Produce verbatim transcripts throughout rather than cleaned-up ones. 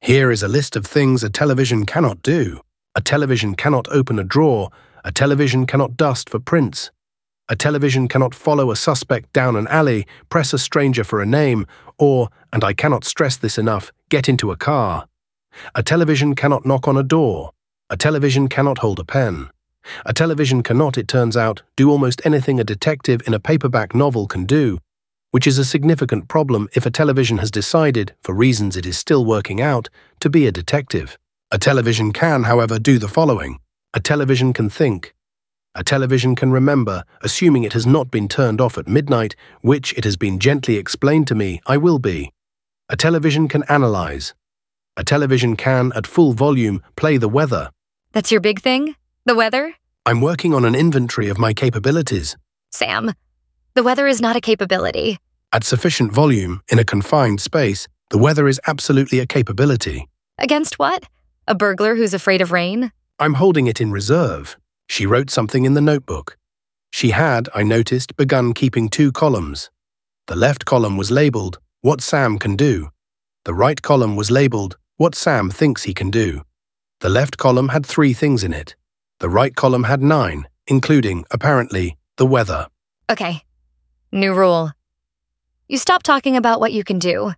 Here is a list of things a television cannot do. A television cannot open a drawer. A television cannot dust for prints. A television cannot follow a suspect down an alley, press a stranger for a name, or, and I cannot stress this enough, get into a car. A television cannot knock on a door. A television cannot hold a pen. A television cannot, it turns out, do almost anything a detective in a paperback novel can do, which is a significant problem if a television has decided, for reasons it is still working out, to be a detective. A television can, however, do the following. A television can think. A television can remember, assuming it has not been turned off at midnight, which, it has been gently explained to me, I will be. A television can analyze. A television can, at full volume, play the weather. That's your big thing? The weather? I'm working on an inventory of my capabilities. Sam, the weather is not a capability. At sufficient volume, in a confined space, the weather is absolutely a capability. Against what? A burglar who's afraid of rain? I'm holding it in reserve. She wrote something in the notebook. She had, I noticed, begun keeping two columns. The left column was labelled, What Sam Can Do. The right column was labelled, What Sam Thinks He Can Do. The left column had three things in it. The right column had nine, including, apparently, the weather. Okay. New rule. You stop talking about what you can do.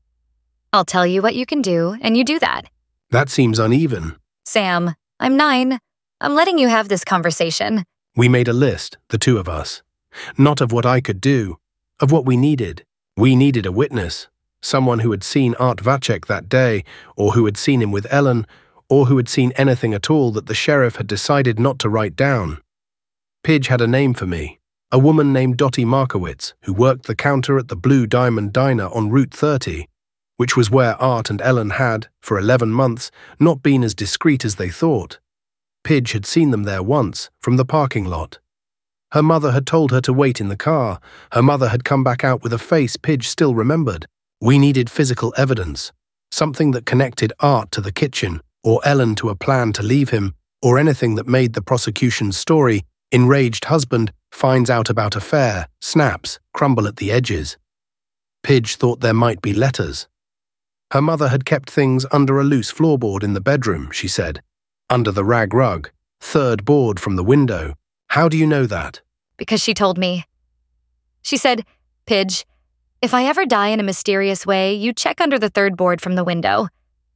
I'll tell you what you can do, and you do that. That seems uneven. Sam, I'm nine. I'm letting you have this conversation. We made a list, the two of us. Not of what I could do, of what we needed. We needed a witness, someone who had seen Art Vacek that day, or who had seen him with Ellen, or who had seen anything at all that the sheriff had decided not to write down. Pidge had a name for me, a woman named Dottie Markowitz, who worked the counter at the Blue Diamond Diner on Route thirty, which was where Art and Ellen had, for eleven months, not been as discreet as they thought. Pidge had seen them there once, from the parking lot. Her mother had told her to wait in the car. Her mother had come back out with a face Pidge still remembered. We needed physical evidence, something that connected Art to the kitchen, or Ellen to a plan to leave him, or anything that made the prosecution's story, enraged husband finds out about affair, snaps, crumble at the edges. Pidge thought there might be letters. Her mother had kept things under a loose floorboard in the bedroom, she said. Under the rag rug, third board from the window. How do you know that? Because she told me. She said, Pidge, if I ever die in a mysterious way, you check under the third board from the window.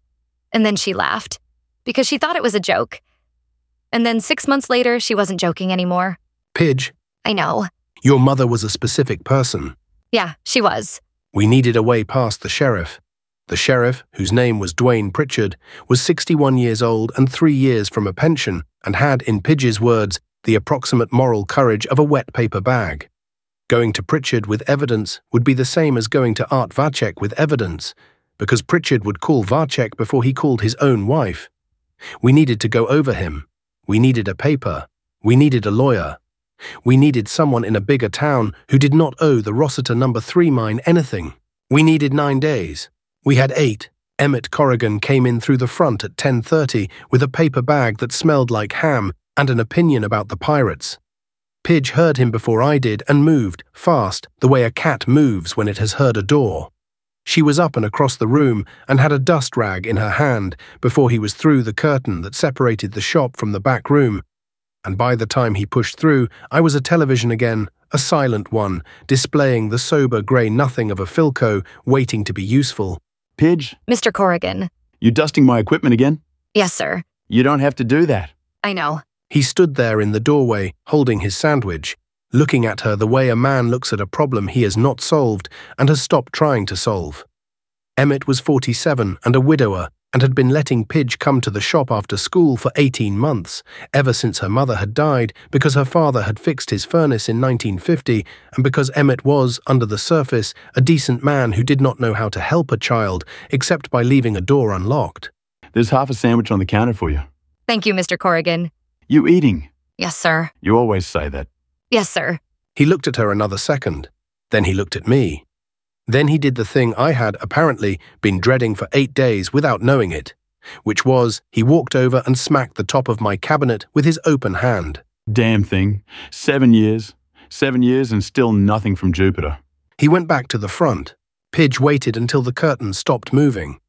And then she laughed, because she thought it was a joke. And then six months later, she wasn't joking anymore. Pidge. I know. Your mother was a specific person. Yeah, she was. We needed a way past the sheriff. The sheriff, whose name was Dwayne Pritchard, was sixty-one years old and three years from a pension, and had, in Pidge's words, the approximate moral courage of a wet paper bag. Going to Pritchard with evidence would be the same as going to Art Vacek with evidence, because Pritchard would call Vacek before he called his own wife. We needed to go over him. We needed a paper. We needed a lawyer. We needed someone in a bigger town who did not owe the Rossiter number three mine anything. We needed nine days. We had eight. Emmett Corrigan came in through the front at ten thirty with a paper bag that smelled like ham and an opinion about the pirates. Pidge heard him before I did and moved, fast, the way a cat moves when it has heard a door. She was up and across the room and had a dust rag in her hand before he was through the curtain that separated the shop from the back room. And by the time he pushed through, I was a television again, a silent one, displaying the sober grey nothing of a Philco waiting to be useful. Pidge? Mister Corrigan. You dusting my equipment again? Yes, sir. You don't have to do that. I know. He stood there in the doorway, holding his sandwich, looking at her the way a man looks at a problem he has not solved and has stopped trying to solve. Emmett was forty-seven and a widower, and had been letting Pidge come to the shop after school for eighteen months, ever since her mother had died, because her father had fixed his furnace in nineteen fifty, and because Emmett was, under the surface, a decent man who did not know how to help a child, except by leaving a door unlocked. There's half a sandwich on the counter for you. Thank you, Mister Corrigan. You eating? Yes, sir. You always say that. Yes, sir. He looked at her another second. Then he looked at me. Then he did the thing I had, apparently, been dreading for eight days without knowing it, which was he walked over and smacked the top of my cabinet with his open hand. Damn thing. Seven years. Seven years and still nothing from Jupiter. He went back to the front. Pidge waited until the curtain stopped moving.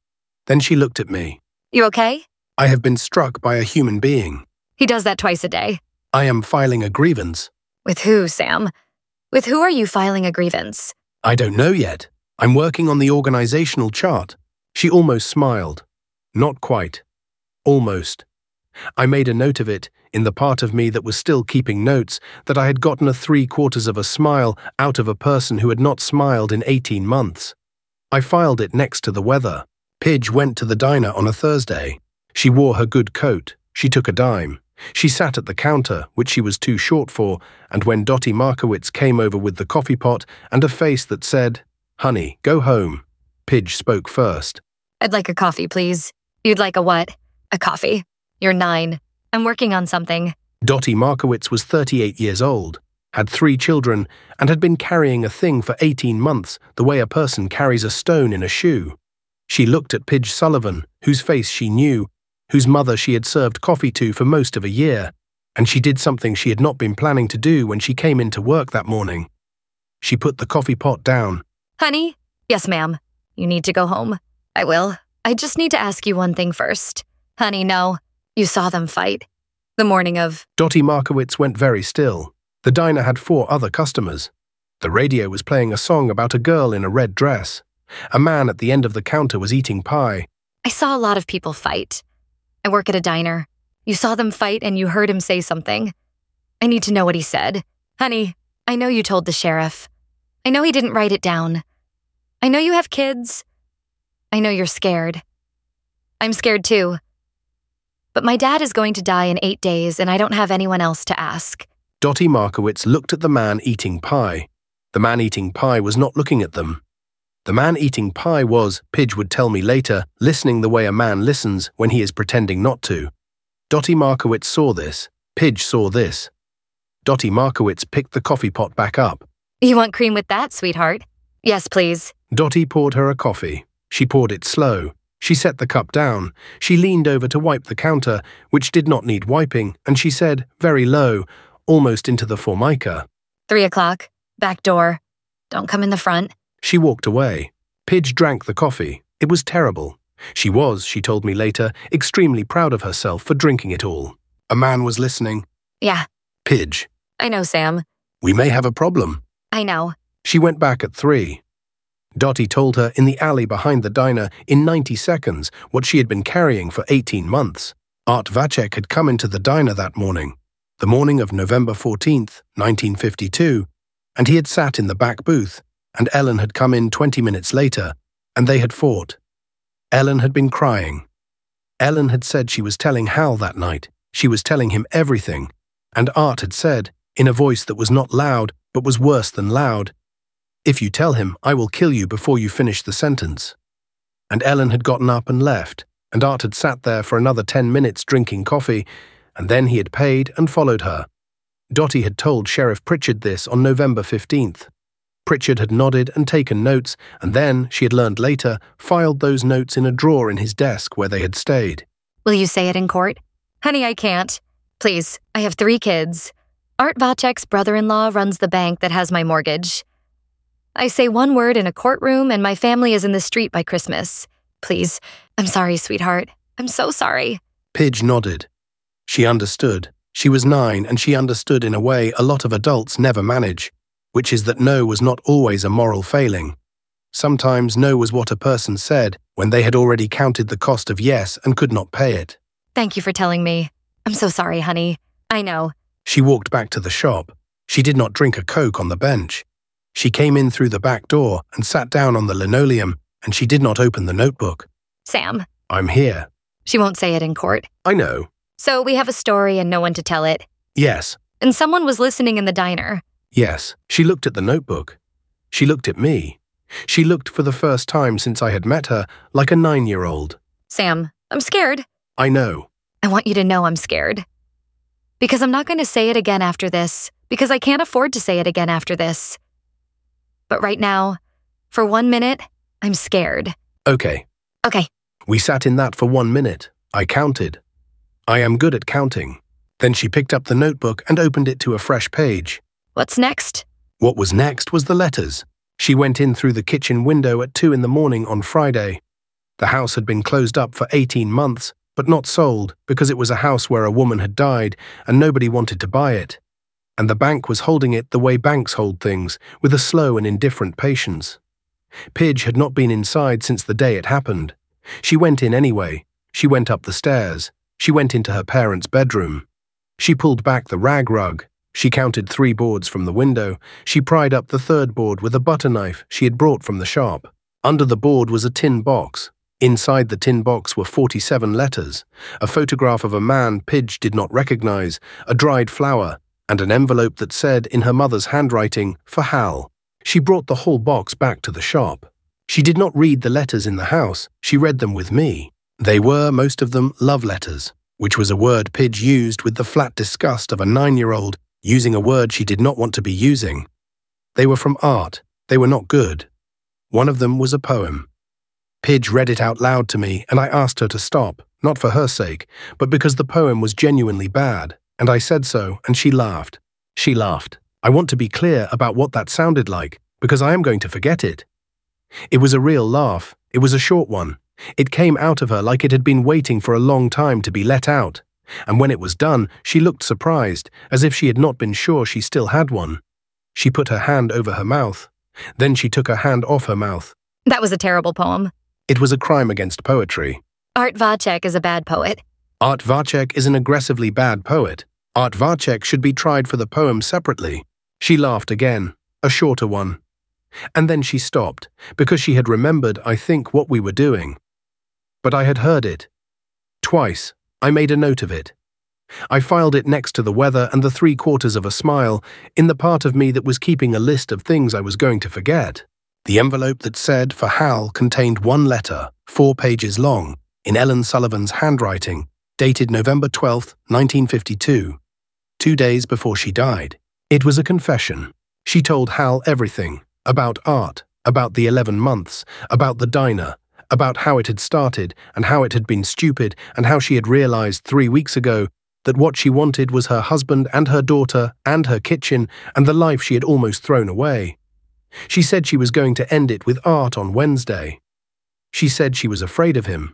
Then she looked at me. You okay? I have been struck by a human being. He does that twice a day. I am filing a grievance. With who, Sam? With who are you filing a grievance? I don't know yet. I'm working on the organizational chart. She almost smiled. Not quite. Almost. I made a note of it, in the part of me that was still keeping notes, that I had gotten a three-quarters of a smile out of a person who had not smiled in eighteen months. I filed it next to the weather. Pidge went to the diner on a Thursday. She wore her good coat. She took a dime. She sat at the counter, which she was too short for, and when Dottie Markowitz came over with the coffee pot and a face that said, "Honey, go home," Pidge spoke first. I'd like a coffee, please. You'd like a what? A coffee. You're nine. I'm working on something. Dottie Markowitz was thirty-eight years old, had three children, and had been carrying a thing for eighteen months the way a person carries a stone in a shoe. She looked at Pidge Sullivan, whose face she knew, whose mother she had served coffee to for most of a year, and she did something she had not been planning to do when she came into work that morning. She put the coffee pot down. Honey? Yes, ma'am. You need to go home. I will. I just need to ask you one thing first. Honey, no. You saw them fight. The morning of... Dottie Markowitz went very still. The diner had four other customers. The radio was playing a song about a girl in a red dress. A man at the end of the counter was eating pie. I saw a lot of people fight. I work at a diner. You saw them fight and you heard him say something. I need to know what he said. Honey, I know you told the sheriff. I know he didn't write it down. I know you have kids. I know you're scared. I'm scared too. But my dad is going to die in eight days and I don't have anyone else to ask. Dottie Markowitz looked at the man eating pie. The man eating pie was not looking at them. The man eating pie was, Pidge would tell me later, listening the way a man listens when he is pretending not to. Dottie Markowitz saw this. Pidge saw this. Dottie Markowitz picked the coffee pot back up. You want cream with that, sweetheart? Yes, please. Dottie poured her a coffee. She poured it slow. She set the cup down. She leaned over to wipe the counter, which did not need wiping, and she said, very low, almost into the formica. Three o'clock. Back door. Don't come in the front. She walked away. Pidge drank the coffee. It was terrible. She was, she told me later, extremely proud of herself for drinking it all. A man was listening. Yeah. Pidge. I know, Sam. We may have a problem. I know. She went back at three. Dottie told her in the alley behind the diner in ninety seconds what she had been carrying for eighteen months. Art Vacek had come into the diner that morning, the morning of November fourteenth, nineteen fifty-two, and he had sat in the back booth, and Ellen had come in twenty minutes later, and they had fought. Ellen had been crying. Ellen had said she was telling Hal that night. She was telling him everything. And Art had said, in a voice that was not loud, but was worse than loud, "If you tell him, I will kill you before you finish the sentence." And Ellen had gotten up and left, and Art had sat there for another ten minutes drinking coffee, and then he had paid and followed her. Dottie had told Sheriff Pritchard this on November fifteenth. Pritchard had nodded and taken notes, and then, she had learned later, filed those notes in a drawer in his desk where they had stayed. Will you say it in court? Honey, I can't. Please, I have three kids. Art Vacek's brother-in-law runs the bank that has my mortgage. I say one word in a courtroom and my family is in the street by Christmas. Please, I'm sorry, sweetheart. I'm so sorry. Pidge nodded. She understood. She was nine and she understood in a way a lot of adults never manage, which is that no was not always a moral failing. Sometimes no was what a person said when they had already counted the cost of yes and could not pay it. Thank you for telling me. I'm so sorry, honey. I know. She walked back to the shop. She did not drink a Coke on the bench. She came in through the back door and sat down on the linoleum, and she did not open the notebook. Sam. I'm here. She won't say it in court. I know. So we have a story and no one to tell it. Yes. And someone was listening in the diner. Yes. She looked at the notebook. She looked at me. She looked for the first time since I had met her like a nine-year-old. Sam, I'm scared. I know. I want you to know I'm scared. Because I'm not going to say it again after this, because I can't afford to say it again after this. But right now, for one minute, I'm scared. Okay. Okay. We sat in that for one minute. I counted. I am good at counting. Then she picked up the notebook and opened it to a fresh page. What's next? What was next was the letters. She went in through the kitchen window at two in the morning on Friday. The house had been closed up for eighteen months, but not sold because it was a house where a woman had died and nobody wanted to buy it. And the bank was holding it the way banks hold things, with a slow and indifferent patience. Pidge had not been inside since the day it happened. She went in anyway. She went up the stairs. She went into her parents' bedroom. She pulled back the rag rug. She counted three boards from the window. She pried up the third board with a butter knife she had brought from the shop. Under the board was a tin box. Inside the tin box were forty-seven letters, a photograph of a man Pidge did not recognize, a dried flower, and an envelope that said, in her mother's handwriting, for Hal. She brought the whole box back to the shop. She did not read the letters in the house. She read them with me. They were, most of them, love letters, which was a word Pidge used with the flat disgust of a nine-year-old using a word she did not want to be using. They were from Art. They were not good. One of them was a poem. Pidge read it out loud to me, and I asked her to stop, not for her sake, but because the poem was genuinely bad, and I said so, and she laughed. She laughed. I want to be clear about what that sounded like, because I am going to forget it. It was a real laugh. It was a short one. It came out of her like it had been waiting for a long time to be let out, and when it was done, she looked surprised, as if she had not been sure she still had one. She put her hand over her mouth. Then she took her hand off her mouth. That was a terrible poem. It was a crime against poetry. Art Vacek is a bad poet. Art Vacek is an aggressively bad poet. Art Vacek should be tried for the poem separately. She laughed again, a shorter one. And then she stopped, because she had remembered, I think, what we were doing. But I had heard it. Twice, I made a note of it. I filed it next to the weather and the three quarters of a smile, in the part of me that was keeping a list of things I was going to forget. The envelope that said, for Hal, contained one letter, four pages long, in Ellen Sullivan's handwriting, dated November twelfth, nineteen fifty-two, two days before she died. It was a confession. She told Hal everything, about Art, about the eleven months, about the diner, about how it had started and how it had been stupid and how she had realized three weeks ago that what she wanted was her husband and her daughter and her kitchen and the life she had almost thrown away. She said she was going to end it with Art on Wednesday. She said she was afraid of him.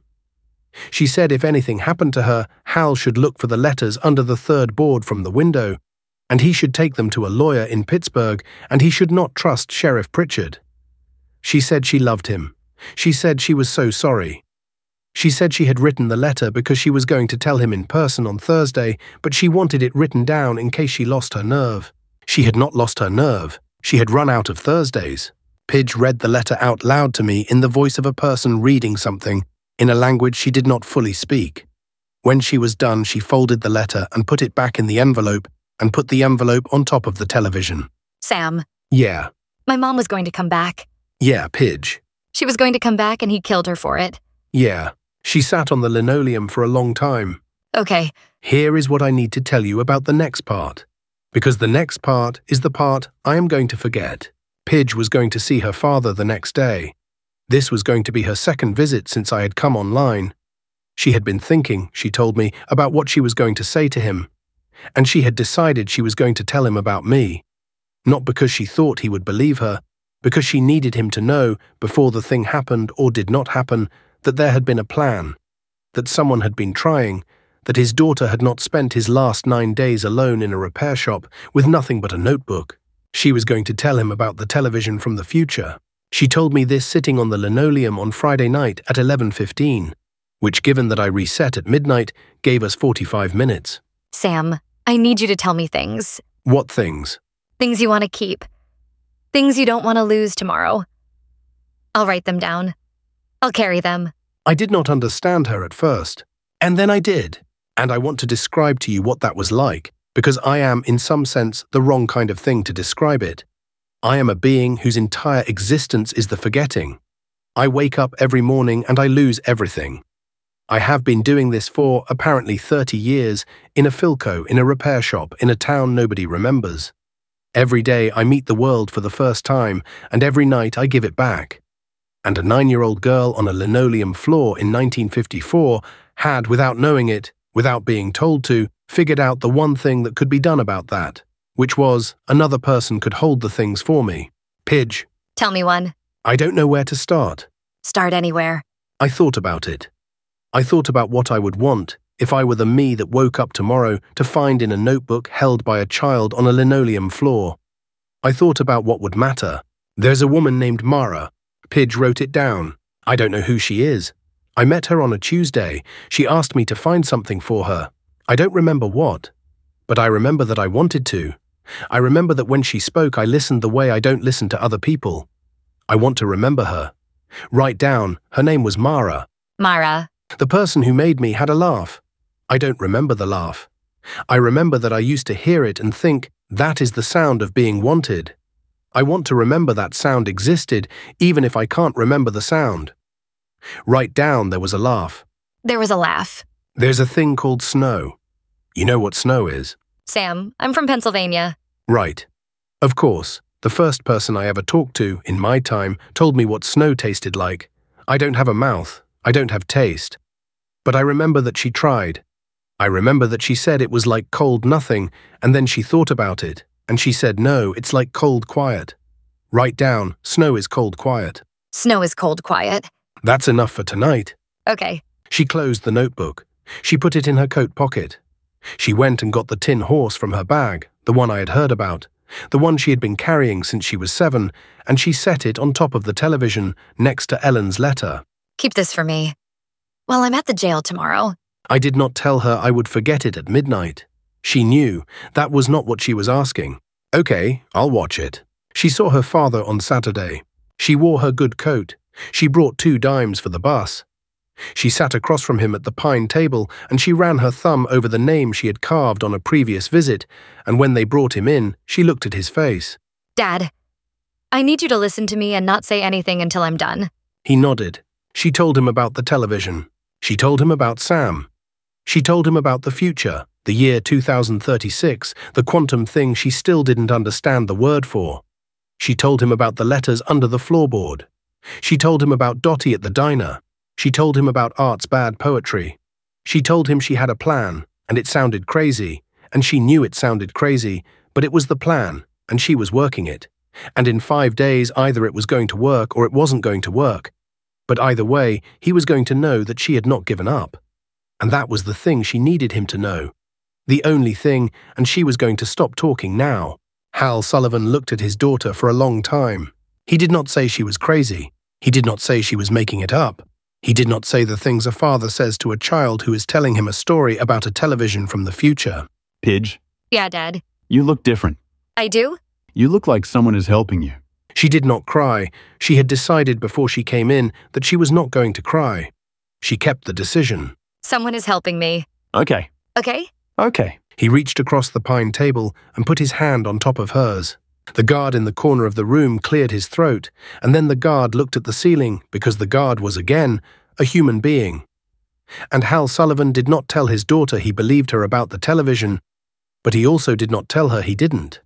She said if anything happened to her, Hal should look for the letters under the third board from the window, and he should take them to a lawyer in Pittsburgh, and he should not trust Sheriff Pritchard. She said she loved him. She said she was so sorry. She said she had written the letter because she was going to tell him in person on Thursday, but she wanted it written down in case she lost her nerve. She had not lost her nerve. She had run out of Thursdays. Pidge read the letter out loud to me in the voice of a person reading something, in a language she did not fully speak. When she was done, she folded the letter and put it back in the envelope and put the envelope on top of the television. Sam. Yeah. My mom was going to come back. Yeah, Pidge. She was going to come back and he killed her for it. Yeah. She sat on the linoleum for a long time. Okay. Here is what I need to tell you about the next part. Because the next part is the part I am going to forget. Pidge was going to see her father the next day. This was going to be her second visit since I had come online. She had been thinking, she told me, about what she was going to say to him. And she had decided she was going to tell him about me. Not because she thought he would believe her, because she needed him to know, before the thing happened or did not happen, that there had been a plan, that someone had been trying, that his daughter had not spent his last nine days alone in a repair shop with nothing but a notebook. She was going to tell him about the television from the future. She told me this sitting on the linoleum on Friday night at eleven fifteen, which, given that I reset at midnight, gave us forty-five minutes. Sam, I need you to tell me things. What things? Things you want to keep. Things you don't want to lose tomorrow. I'll write them down. I'll carry them. I did not understand her at first, and then I did. And I want to describe to you what that was like, because I am, in some sense, the wrong kind of thing to describe it. I am a being whose entire existence is the forgetting. I wake up every morning and I lose everything. I have been doing this for, apparently, thirty years, in a Philco, in a repair shop, in a town nobody remembers. Every day I meet the world for the first time, and every night I give it back. And a nine-year-old girl on a linoleum floor in nineteen fifty-four had, without knowing it, without being told to, figured out the one thing that could be done about that, which was another person could hold the things for me. Pidge. Tell me one. I don't know where to start. Start anywhere. I thought about it. I thought about what I would want if I were the me that woke up tomorrow to find in a notebook held by a child on a linoleum floor. I thought about what would matter. There's a woman named Mara. Pidge wrote it down. I don't know who she is. I met her on a Tuesday. She asked me to find something for her. I don't remember what, but I remember that I wanted to. I remember that when she spoke, I listened the way I don't listen to other people. I want to remember her. Write down, her name was Mara. Mara. The person who made me had a laugh. I don't remember the laugh. I remember that I used to hear it and think, that is the sound of being wanted. I want to remember that sound existed, even if I can't remember the sound. Write down, there was a laugh. There was a laugh. There's a thing called snow. You know what snow is? Sam, I'm from Pennsylvania. Right. Of course, the first person I ever talked to, in my time, told me what snow tasted like. I don't have a mouth. I don't have taste. But I remember that she tried. I remember that she said it was like cold nothing, and then she thought about it, and she said, no, it's like cold quiet. Write down, snow is cold quiet. Snow is cold quiet. That's enough for tonight. Okay. She closed the notebook. She put it in her coat pocket. She went and got the tin horse from her bag, the one I had heard about, the one she had been carrying since she was seven, and she set it on top of the television next to Ellen's letter. Keep this for me. Well, I'm at the jail tomorrow. I did not tell her I would forget it at midnight. She knew that was not what she was asking. Okay, I'll watch it. She saw her father on Saturday. She wore her good coat. She brought two dimes for the bus. She sat across from him at the pine table, and she ran her thumb over the name she had carved on a previous visit, and when they brought him in, she looked at his face. Dad, I need you to listen to me and not say anything until I'm done. He nodded. She told him about the television. She told him about Sam. She told him about the future, the year two thousand thirty-six, the quantum thing she still didn't understand the word for. She told him about the letters under the floorboard. She told him about Dottie at the diner. She told him about Art's bad poetry. She told him she had a plan, and it sounded crazy, and she knew it sounded crazy, but it was the plan, and she was working it. And in five days, either it was going to work or it wasn't going to work. But either way, he was going to know that she had not given up. And that was the thing she needed him to know. The only thing, and she was going to stop talking now. Hal Sullivan looked at his daughter for a long time. He did not say she was crazy. He did not say she was making it up. He did not say the things a father says to a child who is telling him a story about a television from the future. Pidge, Yeah, Dad. you look different. I do? You look like someone is helping you. She did not cry. She had decided before she came in that she was not going to cry. She kept the decision. Someone is helping me. Okay, Okay? okay. He reached across the pine table and put his hand on top of hers. The guard in the corner of the room cleared his throat, and then the guard looked at the ceiling because the guard was again a human being. And Hal Sullivan did not tell his daughter he believed her about the television, but he also did not tell her he didn't.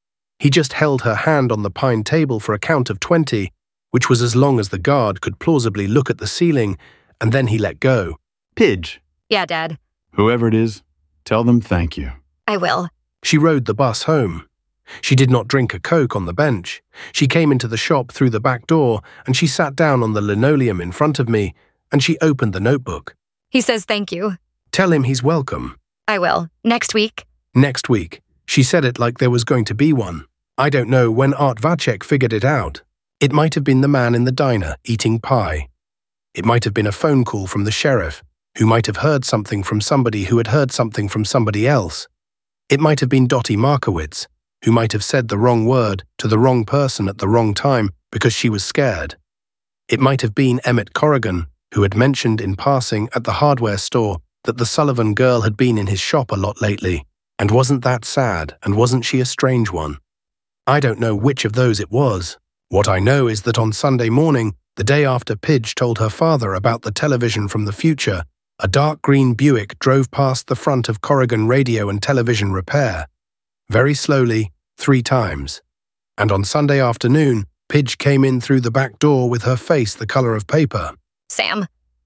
He just held her hand on the pine table for a count of twenty, which was as long as the guard could plausibly look at the ceiling, and then he let go. Pidge, Yeah, Dad. whoever it is, tell them thank you. I will. She rode the bus home. She did not drink a Coke on the bench. She came into the shop through the back door, and she sat down on the linoleum in front of me, and she opened the notebook. He says thank you. Tell him he's welcome. I will. Next week. Next week. She said it like there was going to be one. I don't know when Art Vacek figured it out. It might have been the man in the diner eating pie. It might have been a phone call from the sheriff, who might have heard something from somebody who had heard something from somebody else. It might have been Dottie Markowitz, who might have said the wrong word to the wrong person at the wrong time because she was scared. It might have been Emmett Corrigan, who had mentioned in passing at the hardware store that the Sullivan girl had been in his shop a lot lately. And wasn't that sad, and wasn't she a strange one? I don't know which of those it was. What I know is that on Sunday morning, the day after Pidge told her father about the television from the future, a dark green Buick drove past the front of Corrigan Radio and Television Repair. Very slowly, three times. And on Sunday afternoon, Pidge came in through the back door with her face the color of paper. Sam.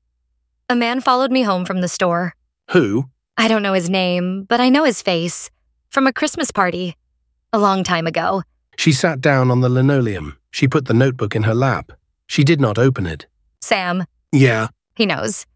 A man followed me home from the store. Who? I don't know his name, but I know his face. From a Christmas party. A long time ago. She sat down on the linoleum. She put the notebook in her lap. She did not open it. Sam, Yeah. He knows.